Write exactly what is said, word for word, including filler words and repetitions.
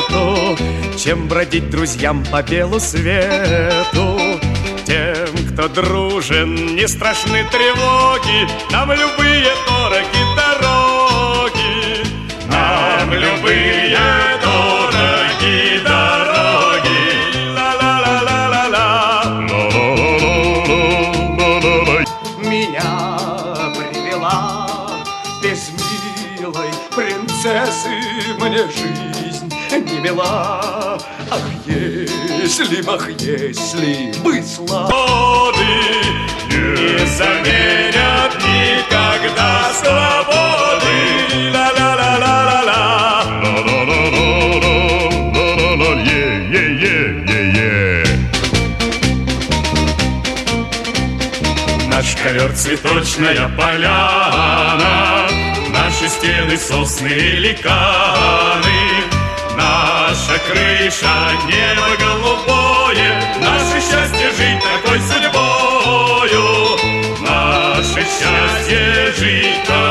свету, чем бродить друзьям по белу свету. Тем, кто дружен, не страшны тревоги, нам любые дороги дороги, нам любые дороги дороги. Ла-ла-ла-ла-ла-ла. Меня привела без милой принцессы мне жизнь не мила. Ах, если, ах, если бы славы не заменят никогда свободы. Ла-ла-ла-ла-ла-ла. Наш ковер цветочная поляна, наши стены сосны и ликаны, наша крыша небо голубое, наше счастье жить такой судьбою, наше счастье жить такой.